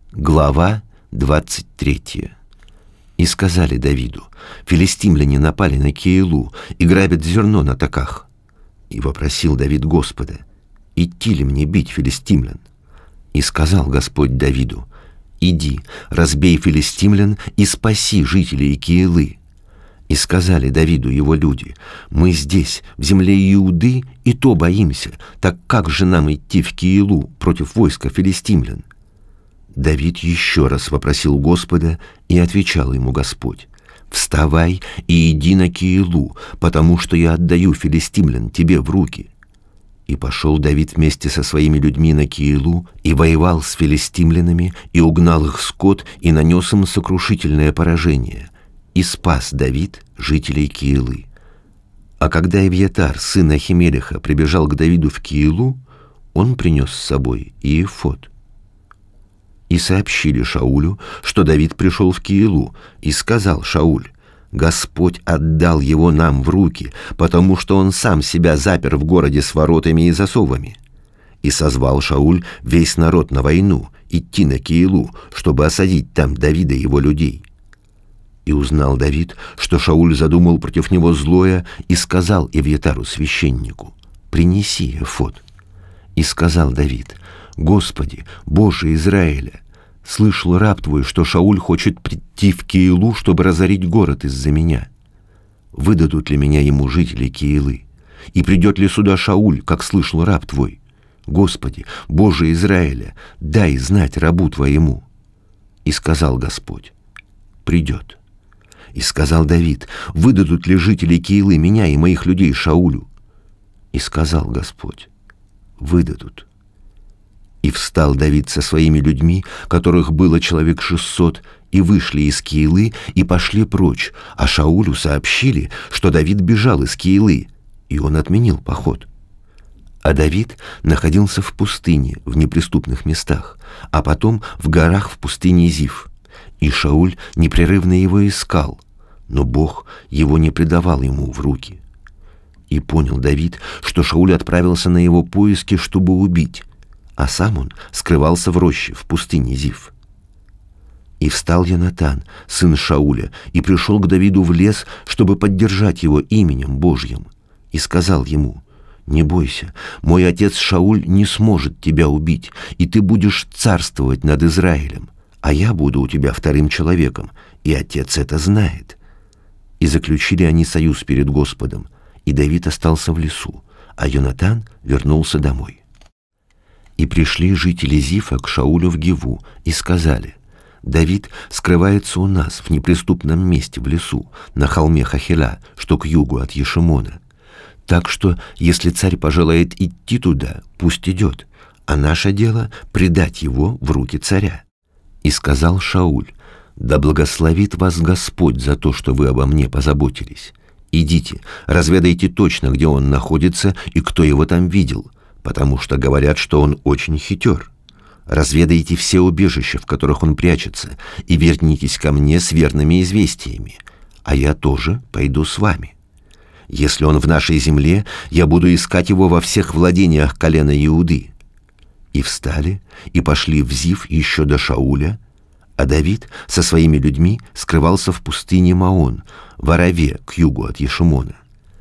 Глава 23. И сказали Давиду: филистимляне напали на Кеилу и грабят зерно на токах. И вопросил Давид Господа: идти ли мне бить филистимлян? И сказал Господь Давиду: иди, разбей филистимлян и спаси жителей Кеилы. И сказали Давиду его люди: мы здесь, в земле Иуды, и то боимся, так как же нам идти в Кеилу против войска филистимлян? Давид еще раз вопросил Господа, и отвечал ему Господь: вставай и иди на Кеилу, потому что я отдаю филистимлян тебе в руки. И пошел Давид вместе со своими людьми на Кеилу, и воевал с филистимлянами, и угнал их скот, и нанес им сокрушительное поражение. И спас Давид жителей Кеилы. А когда Эвьятар, сын Ахимелеха, прибежал к Давиду в Кеилу, он принес с собой и эфод. И сообщили Шаулю, что Давид пришел в Кеилу, и сказал Шауль: Господь отдал его нам в руки, потому что он сам себя запер в городе с воротами и засовами. И созвал Шауль весь народ на войну, идти на Кеилу, чтобы осадить там Давида и его людей. И узнал Давид, что Шауль задумал против него злое, и сказал Эвьятару священнику: принеси эфод. И сказал Давид: Господи, Боже Израиля, слышал раб твой, что Шауль хочет прийти в Кеилу, чтобы разорить город из-за меня. Выдадут ли меня ему жители Кеилы? И придет ли сюда Шауль, как слышал раб твой? Господи, Боже Израиля, дай знать рабу твоему. И сказал Господь: придет. И сказал Давид: выдадут ли жители Кеилы меня и моих людей Шаулю? И сказал Господь: выдадут. И встал Давид со своими людьми, которых было человек 600, и вышли из Кеилы и пошли прочь, а Шаулю сообщили, что Давид бежал из Кеилы, и он отменил поход. А Давид находился в пустыне, в неприступных местах, а потом в горах в пустыне Зиф. И Шауль непрерывно его искал, но Бог его не предавал ему в руки. И понял Давид, что Шауль отправился на его поиски, чтобы убить, а сам он скрывался в роще в пустыне Зиф. И встал Йонатан, сын Шауля, и пришел к Давиду в лес, чтобы поддержать его именем Божьим, и сказал ему: не бойся, мой отец Шауль не сможет тебя убить, и ты будешь царствовать над Израилем, а я буду у тебя вторым человеком, и отец это знает. И заключили они союз перед Господом, и Давид остался в лесу, а Йонатан вернулся домой. И пришли жители Зифа к Шаулю в Гиву и сказали: Давид скрывается у нас в неприступном месте в лесу, на холме Хахеля, что к югу от Ешимона. Так что, если царь пожелает идти туда, пусть идет, а наше дело — предать его в руки царя. И сказал Шауль: да благословит вас Господь за то, что вы обо мне позаботились. Идите, разведайте точно, где он находится и кто его там видел, потому что говорят, что он очень хитер. Разведайте все убежища, в которых он прячется, и вернитесь ко мне с верными известиями, а я тоже пойду с вами. Если он в нашей земле, я буду искать его во всех владениях колена Иуды». И встали, и пошли в Зиф еще до Шауля, а Давид со своими людьми скрывался в пустыне Маон, в Араве, к югу от Ешимона.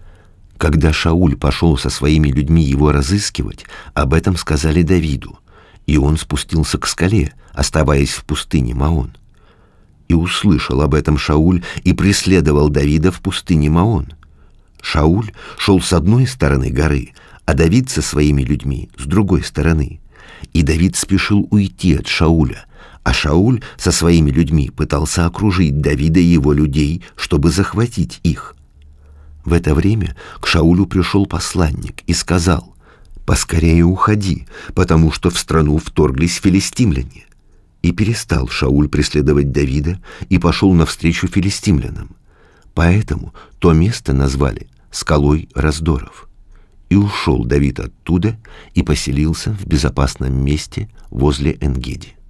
Когда Шауль пошел со своими людьми его разыскивать, об этом сказали Давиду, и он спустился к скале, оставаясь в пустыне Маон. И услышал об этом Шауль и преследовал Давида в пустыне Маон. Шауль шел с одной стороны горы, а Давид со своими людьми с другой стороны. И Давид спешил уйти от Шауля, а Шауль со своими людьми пытался окружить Давида и его людей, чтобы захватить их. В это время к Шаулю пришел посланник и сказал: «Поскорее уходи, потому что в страну вторглись филистимляне». И перестал Шауль преследовать Давида и пошел навстречу филистимлянам. Поэтому то место назвали «Скалой раздоров». И ушел Давид оттуда и поселился в безопасном месте возле Эн-Геди.